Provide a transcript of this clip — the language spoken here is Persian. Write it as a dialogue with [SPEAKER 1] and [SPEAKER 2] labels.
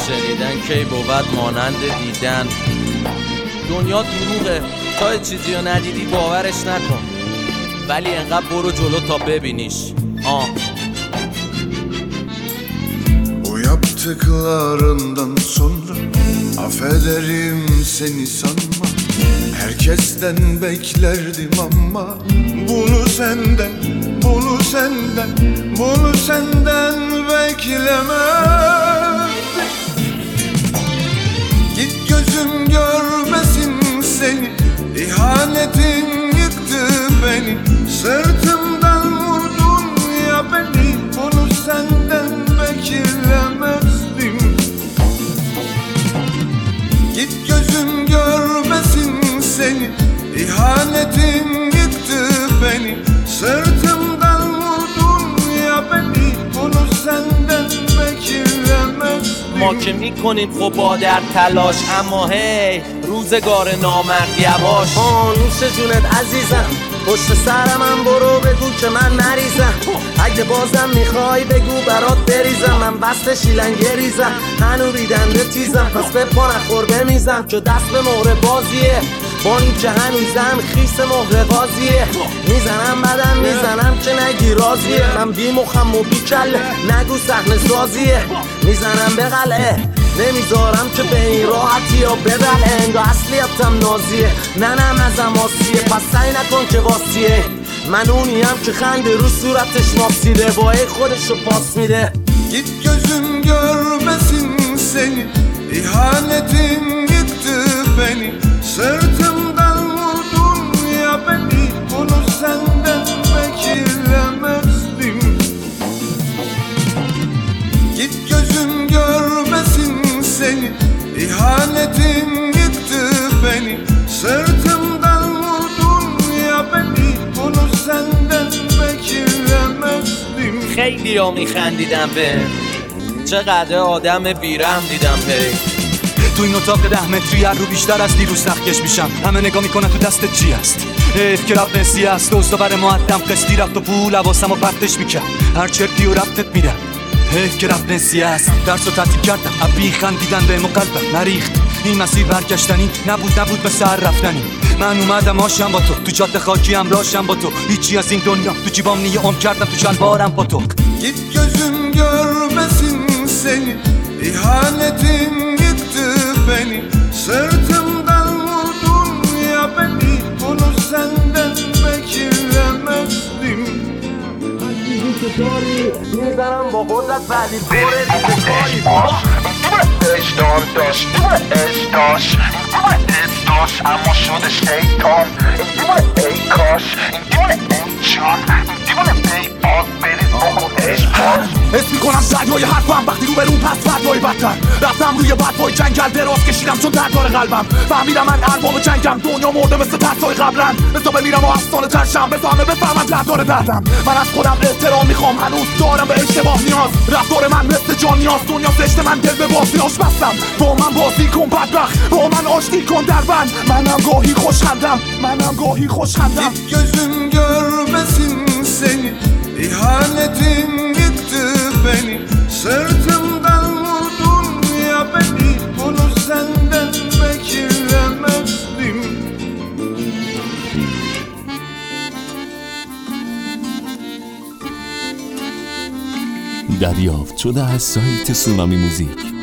[SPEAKER 1] شنیدن کی بود مانند دیدن. دنیا دروغه، تا چیزی رو ندیدی باورش نکن، ولی انقدر برو جلو ta bebiniş.
[SPEAKER 2] O yaptıklarından sonra affederim seni sanma. Herkesten beklerdim ama bunu senden, bunu senden, bunu senden beklemezdim. Git gözüm görmesin seni, ihanetin yıktı beni. Sırtımdan vurdun ya beni, bunu senden beklemezdim. Git gözüm görmesin seni, ihanetin yıktı beni. Sırtımdan vurdun ya beni, bunu senden beklemezdim.
[SPEAKER 1] ما که میکنیم خب با در تلاش، اما هی روزگار نامرد یواش.
[SPEAKER 3] نوش جونت عزیزم، پشت سرم برو بگو که من نریزم. اگه بازم میخوای بگو برات بریزم. من وصل شیلنگه ریزم، هنو ریدنده تیزم. پس به پا نخور بمیزم که دست به مهر بازیه. با این که هنوزم خیس مهر قاضیه. میزنم بدم میزنم که نگی راضیه. من بی مخم و بی کله، نگو صحنه سازیه. میزنم به قلعه، نمیذارم که به این راحتی یا ببلعه. انگاه اصلیتم نازیه، ننم ازم آسیه. پس سعی نکن که واسیه. من اونیم که خنده رو صورتش ماسیده، بای خودشو پاس میده.
[SPEAKER 2] Git gözüm görmesin seni, ihanetin yıktı beni. Sırtımdan vurdun ya beni, bunu senden beklemezdim. Git gözüm görmesin seni, ihanetin yıktı beni. Sırtımdan vurdun ya beni, bunu senden beklemezdim.
[SPEAKER 1] خیلی ها میخندیدم به چقدر آدم بیرحم دیدم پی.
[SPEAKER 4] تو این اتاق 10 متری هر رو بیشتر از دیروز سختکش میشم. همه نگاه میکنن تو دستت چی است؟ حیف که رفت نسی است. دزدآور معدم قسطی رفت و پول حواسم و پرتش میکرد. هر چرتی و رفتت میدم. حیف که رفت نسی است. درس رو تعطیل کردم، ابی خندیدن به قلبم نریخت. این مسیر برگشتنی نبود به سر رفتنی. من اومدم آشم با تو جاده خاکی هم راشم با تو. هیچی از این دنیا تو جیبام نیه عمر کردم تو شلوارم با تو.
[SPEAKER 2] Git gözüm görmesin seni, ihanetin yıktı beni. Sırtımdan vurdun ya beni, bunu senden beklemezdim.
[SPEAKER 3] میزنم با قدرت ولی بره دیگه کاری.
[SPEAKER 5] Estás اما شده شیطان. ای کاش این دیوونه انجان، این دیوونه پی آز برید بخو اشپاش.
[SPEAKER 4] حس میکنم دریای حرفم وقتی رو برون پس فردای بدتر. رفتم روی بدپای جنگل دراز کشیدم چون در داره قلبم. فهمیدم من ارباب جنگم، دنیا مرده مثل ترسای قبلن. بزا بمیرم و افسانه ترشم، بزا همه بفهمن در داره دردم. من از خودم احترام میخوام، هنوز دارم به اشتباه نیاز. رفتار من مثل جان نیاز، دنیا زشت من دل به بازیاش بستم. با من بازی کن بدبخت، با من آشتی کن در بند. منم گاهی خوشخندم، منم گاهی خوشخندم.
[SPEAKER 2] Git gözüm görmesin seni, ihanetin yıktı beni. Sırtımdan vurdun ya beni, bunu senden beklemezdim.
[SPEAKER 6] دریافت شده از سایت سونامی موزیک.